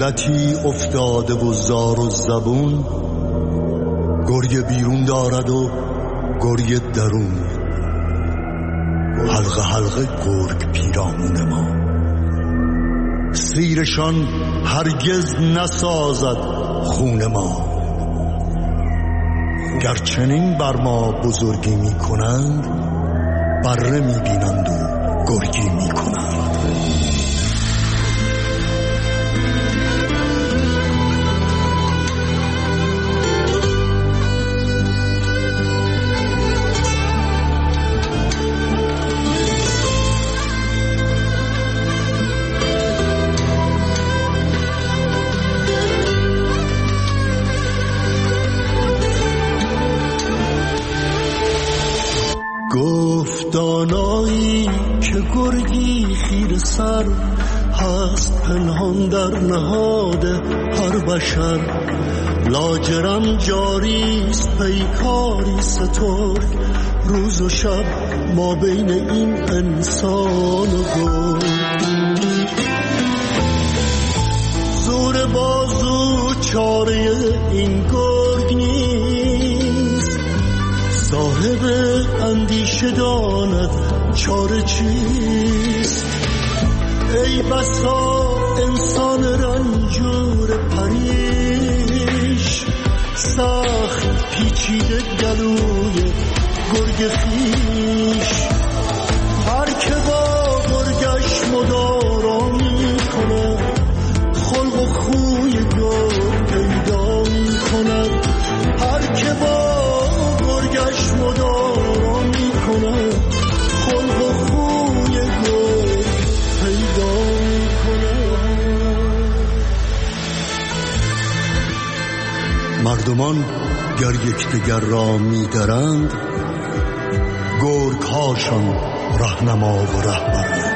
ملتی افتاده و زار و زبون، گرگ بیرون دارد و گرگ درون. حلقه حلقه گرگ پیرامون ما، سیرشان هرگز نسازد خون ما. گرچنین بر ما بزرگی می کنند، بره می بینند و گرگی می کنند. دانایی که گرگی خیره سر هست پنهان در نهاد هر بشر. لاجرم جاریست پیکاری سترگ، روز و شب ما بین این انسان و گرگ. زور بازو چاره این گرگ نیست، صاحب اندیشه داند چاره چیست. ای بسا انسان رنجور پریش، سخت پیچیده گلوی گرگ خیش. هر که با گرگش مدارا می کند، خلق و خوی گرگ پیدا می کند. هر که با گرگش مدارا می کند، خلق و خوی گرگ پیدا می کند. مردمان گر یکدیگر را می درند، گرگ هاشان رهنما و رهبرند.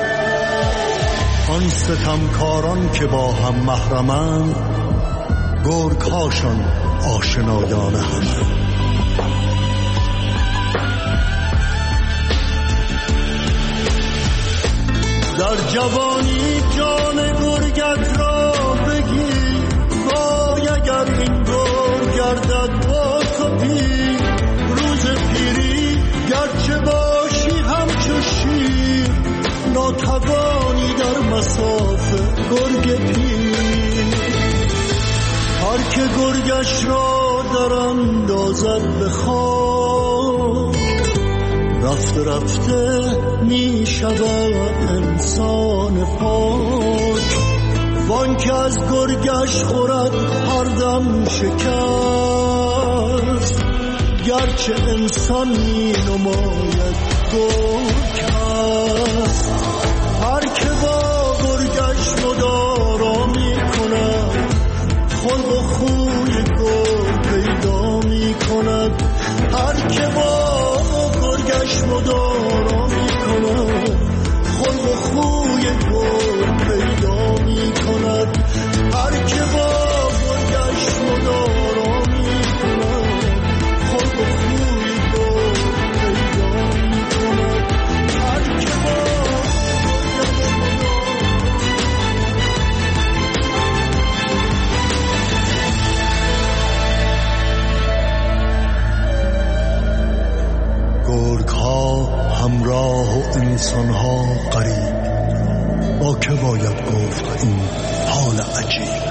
آن ستمکاران که با هم محرمند، گرگ هاشان آشنایان همند. در جوانی جان گرگت را بگیر، وای اگر این گرگ گردد با تو پیر. روز پیری گرچه باشی همچو شیر، ناتوانی در مصاف گرگ پیر. هر که گرگش را در اندازد به خاک، رفته رفته می شود انسان پاک. وان که از گرگش خورد هر دم شکست، گرچه انسان می نماید گرگ هست. هر که با گرگش مدارا می کند، خلق و خوی گرگ پیدا می کند. هر که با گرگش مدارا می کند، خلق و خوی گرگ پیدا می کند. هر که با گرگش مدارا می کند، خلق و خوی گرگ پیدا می کند. هر که با گرگ ها همراه و انسان ها غریب، با که باید گفت این حال عجیب.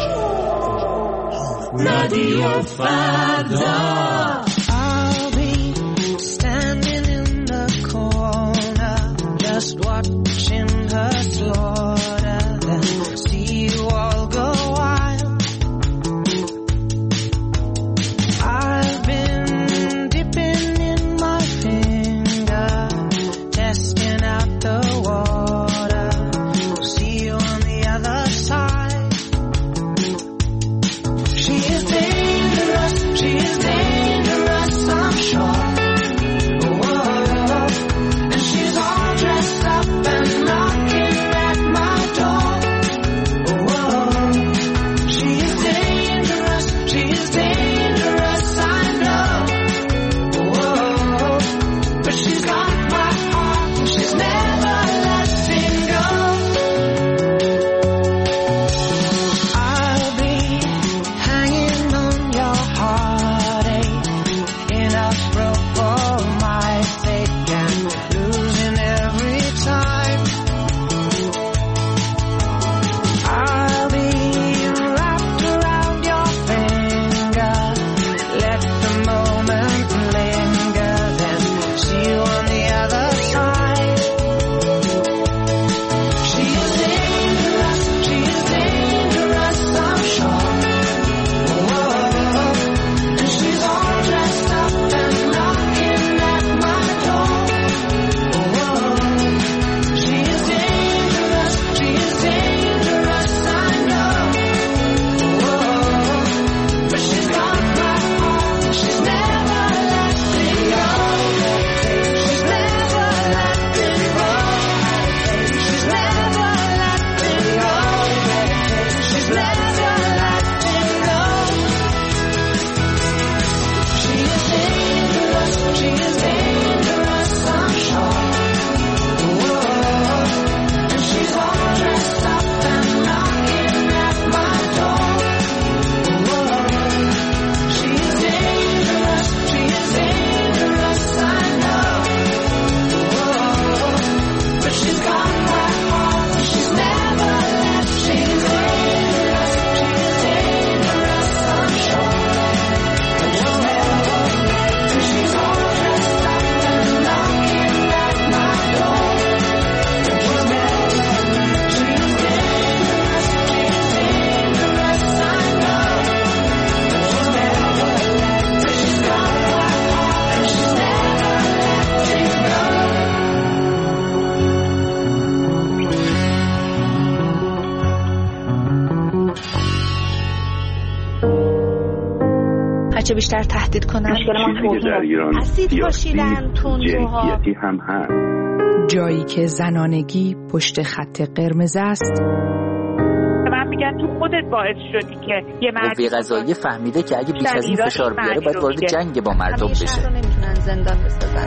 رادیو فردا. I'll be standing in the corner, just watching her slaughter, then see you all go wild. I've been dipping in my finger, testing out the water, see you on the other side. She is dangerous, she is dangerous. همیشه بیشتر تهدید کنن. چیزی که در ایران اسید پاشیدن تندروها هم هست. جایی که زنانگی پشت خط قرمز است. من میگن تو خودت باعث شدی که یه مردی قضایی فهمیده که اگه بیش از این فشار بیاره باید وارد جنگ با مردم بشه. شهر رو نمیتونن زندان بسازن.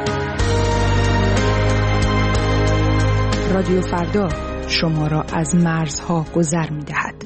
رادیو فردا شما را از مرزها گذر می‌دهد.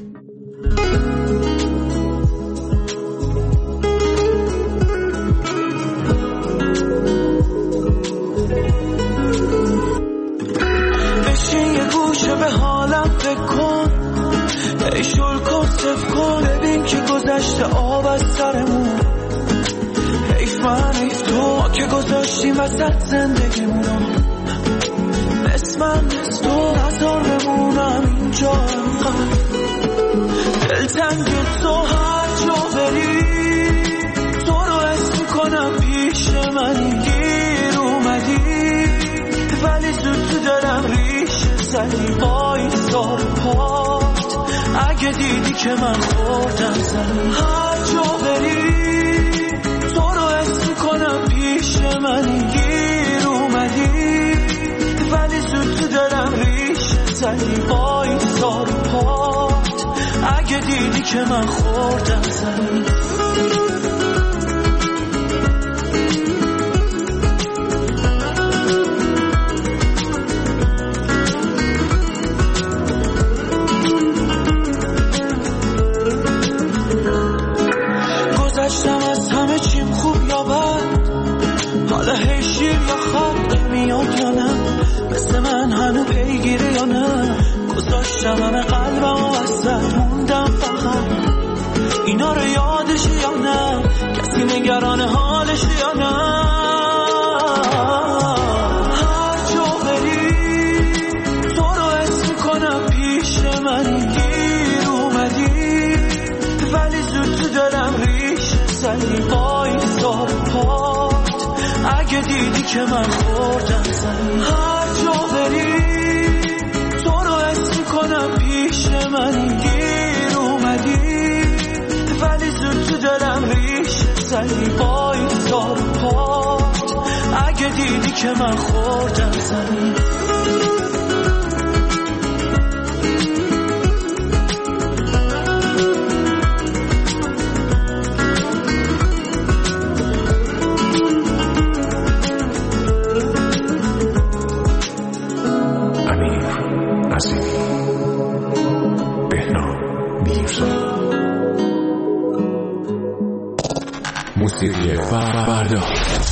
بشین یه گوشه به حالم فکر کن، ای شلکو صف کن، ببین که گذشته آب از سرمون. حیف من حیف تو که گذاشتیم وسط زندگیمونو، مثل من مثل تو نظر بمونم اینجا انقدر دلتنگ تو. هر جا بری تو رو حس میکنم پیش منی، گیر اومدی ولی زود تو دارم ریش زدی. بایستار پات اگه دیدی که من خوردم زدی. هر جا بری تو رو حس میکنم پیش منی، گیر اومدی ولی زود تو دارم ریش زدی. بایستار پات اگه دیدی که من خوردم زدی. گذشتم از همه چیم خوب یا بد، حالا هی شیر یا خط میاد یا نه، مثل من هنو پیگیره یا نه. گذاشتم همه قلبم و وسط موندم فقط، اینا رو یادش یا نه، کسی نگران حالش یا نه. هر جا بری تو رو حس میکنم پیش منی، گیر اومدی ولی زود تو دارم ریش زدی. بایستار پات اگه دیدی که من خوردم زدی. هر جا بری تو رو حس میکنم پیش منی، گیر اومدی ولی زود تو دارم ریش زدی. بایستار پات اگه دیدی که من خوردم زدی. موسیقی فردا.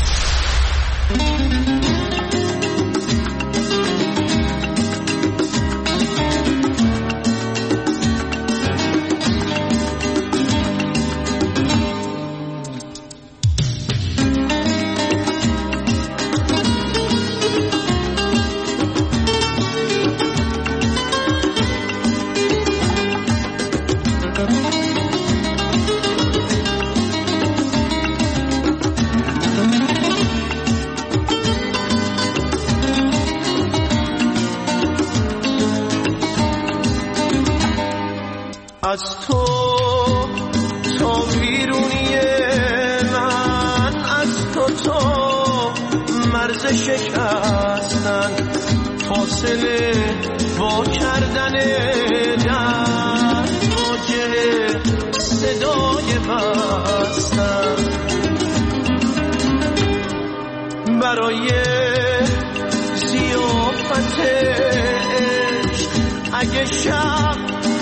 از تو بیرونی من، از تو مرز شکستن، فاصله با کردن در واجه صدای بستن. برای ضیافت عشق اگه شب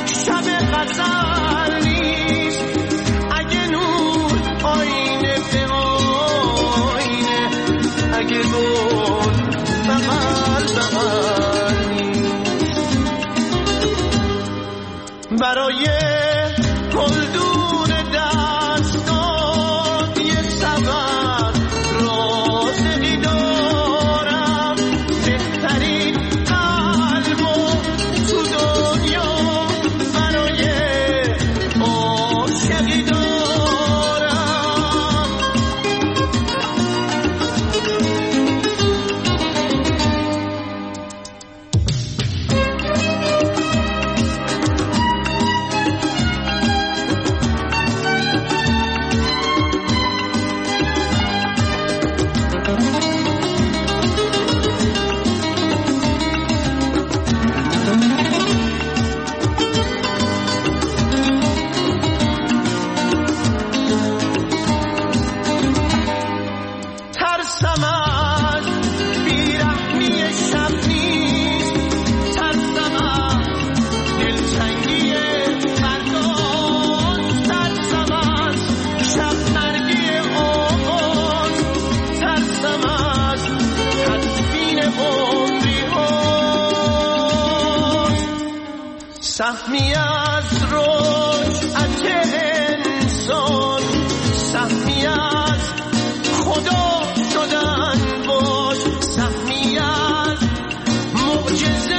غزل نیست، اگه نور آینه به آینه، اگه گل بغل نیست. برای گلدون دستات یه سبب رازقی دارم، بهترین قلب تو دنیا ترسم از بیرحمی شب نیست، ترسم از دلتنگی فرداست، ترسم از شب مرگی آغاز، ترسم از تدفین عمری هاست. سهمی از رجعت انسان، سهمی از خدا شدن باش، سهمی از معجزه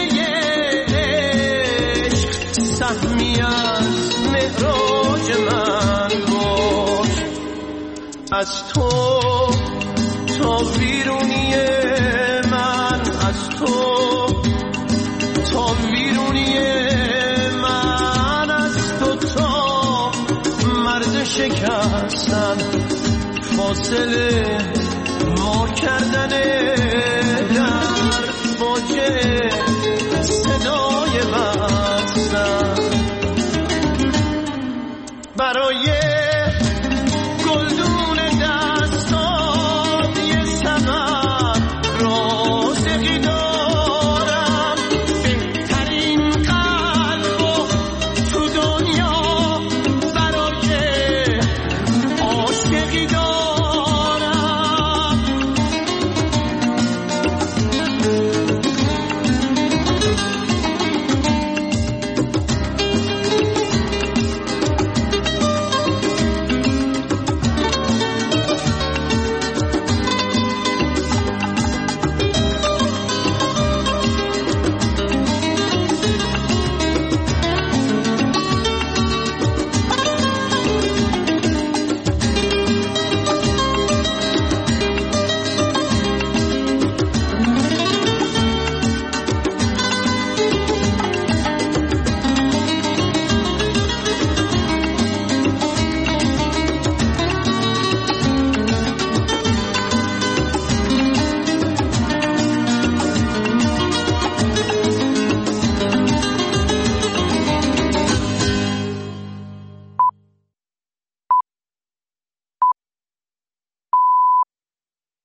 عشق، سهمی از معراج من باش. از تو تا بیرونی من، از تو تا بیرونی من، از تو تا مرد شکستن فاصله